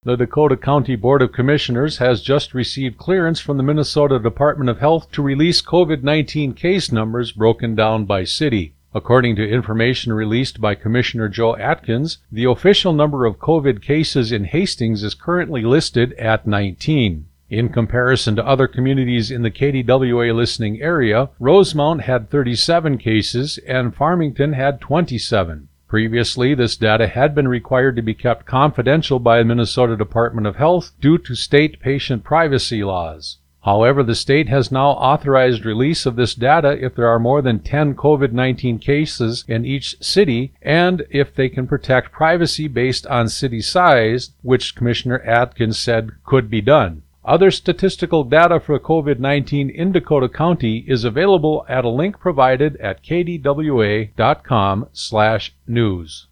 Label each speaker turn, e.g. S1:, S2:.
S1: The Dakota County Board of Commissioners has just received clearance from the Minnesota Department of Health to release COVID-19 case numbers broken down by city. According to information released by Commissioner Joe Atkins, the official number of COVID cases in Hastings is currently listed at 19. In comparison to other communities in the KDWA listening area, Rosemount had 37 cases and Farmington had 27. Previously, this data had been required to be kept confidential by the Minnesota Department of Health due to state patient privacy laws. However, the state has now authorized release of this data if there are more than 10 COVID-19 cases in each city and if they can protect privacy based on city size, which Commissioner Atkins said could be done. Other statistical data for COVID-19 in Dakota County is available at a link provided at kdwa.com/news.